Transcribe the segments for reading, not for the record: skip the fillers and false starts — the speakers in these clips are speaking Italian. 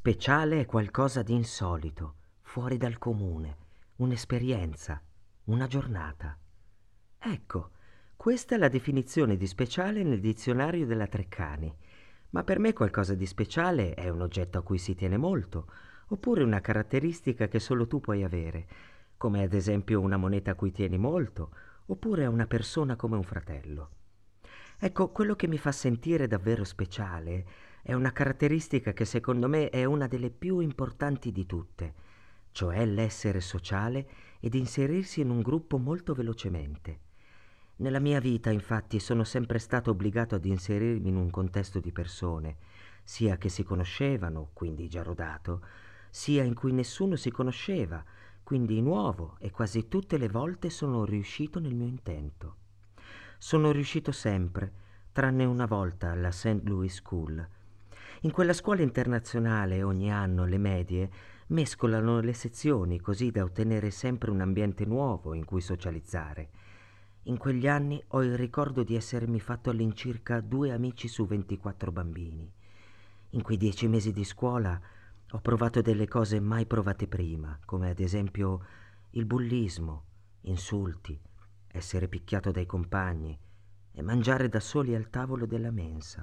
Speciale è qualcosa di insolito, fuori dal comune, un'esperienza, una giornata. Ecco, questa è la definizione di speciale nel dizionario della Treccani. Ma per me qualcosa di speciale è un oggetto a cui si tiene molto, oppure una caratteristica che solo tu puoi avere, come ad esempio una moneta a cui tieni molto, oppure a una persona come un fratello. Ecco, quello che mi fa sentire davvero speciale è una caratteristica che secondo me è una delle più importanti di tutte, cioè l'essere sociale ed inserirsi in un gruppo molto velocemente. Nella mia vita, infatti, sono sempre stato obbligato ad inserirmi in un contesto di persone, sia che si conoscevano, quindi già rodato, sia in cui nessuno si conosceva, quindi nuovo, e quasi tutte le volte sono riuscito nel mio intento. Sono riuscito sempre, tranne una volta alla St. Louis School. In quella scuola internazionale ogni anno le medie mescolano le sezioni così da ottenere sempre un ambiente nuovo in cui socializzare. In quegli anni ho il ricordo di essermi fatto all'incirca 2 amici su 24 bambini. In quei 10 mesi di scuola ho provato delle cose mai provate prima, come ad esempio il bullismo, insulti, essere picchiato dai compagni e mangiare da soli al tavolo della mensa.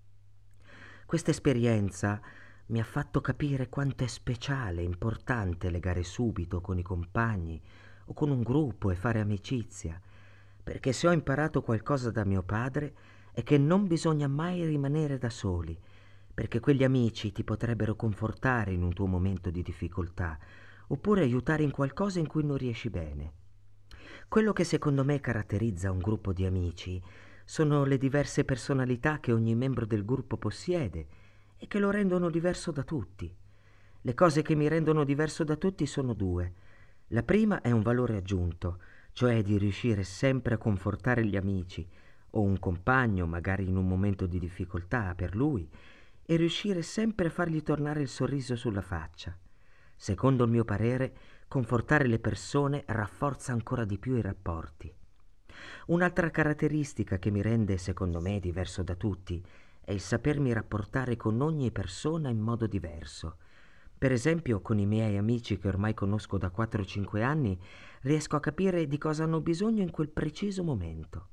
Questa esperienza mi ha fatto capire quanto è speciale e importante legare subito con i compagni o con un gruppo e fare amicizia, perché se ho imparato qualcosa da mio padre è che non bisogna mai rimanere da soli, perché quegli amici ti potrebbero confortare in un tuo momento di difficoltà, oppure aiutare in qualcosa in cui non riesci bene. Quello che secondo me caratterizza un gruppo di amici sono le diverse personalità che ogni membro del gruppo possiede e che lo rendono diverso da tutti. Le cose che mi rendono diverso da tutti sono due. La prima è un valore aggiunto, cioè di riuscire sempre a confortare gli amici o un compagno, magari in un momento di difficoltà per lui, e riuscire sempre a fargli tornare il sorriso sulla faccia. Secondo il mio parere, confortare le persone rafforza ancora di più i rapporti. Un'altra caratteristica che mi rende, secondo me, diverso da tutti è il sapermi rapportare con ogni persona in modo diverso. Per esempio, con i miei amici che ormai conosco da 4-5 anni, riesco a capire di cosa hanno bisogno in quel preciso momento.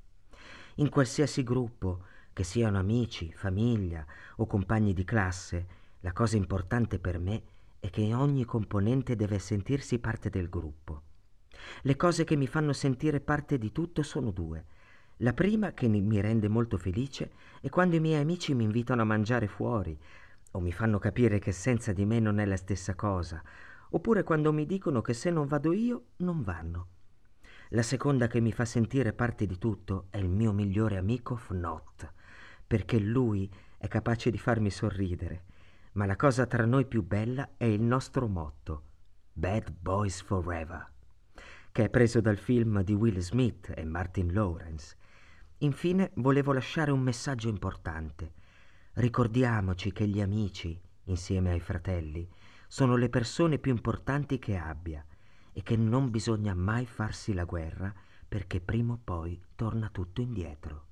In qualsiasi gruppo, che siano amici, famiglia o compagni di classe, la cosa importante per me è che ogni componente deve sentirsi parte del gruppo. Le cose che mi fanno sentire parte di tutto sono due. La prima, che mi rende molto felice, è quando i miei amici mi invitano a mangiare fuori, o mi fanno capire che senza di me non è la stessa cosa, oppure quando mi dicono che se non vado io, non vanno. La seconda che mi fa sentire parte di tutto è il mio migliore amico Fnot, perché lui è capace di farmi sorridere. Ma la cosa tra noi più bella è il nostro motto, Bad Boys Forever, che è preso dal film di Will Smith e Martin Lawrence. Infine volevo lasciare un messaggio importante. Ricordiamoci che gli amici, insieme ai fratelli, sono le persone più importanti che abbia e che non bisogna mai farsi la guerra perché prima o poi torna tutto indietro.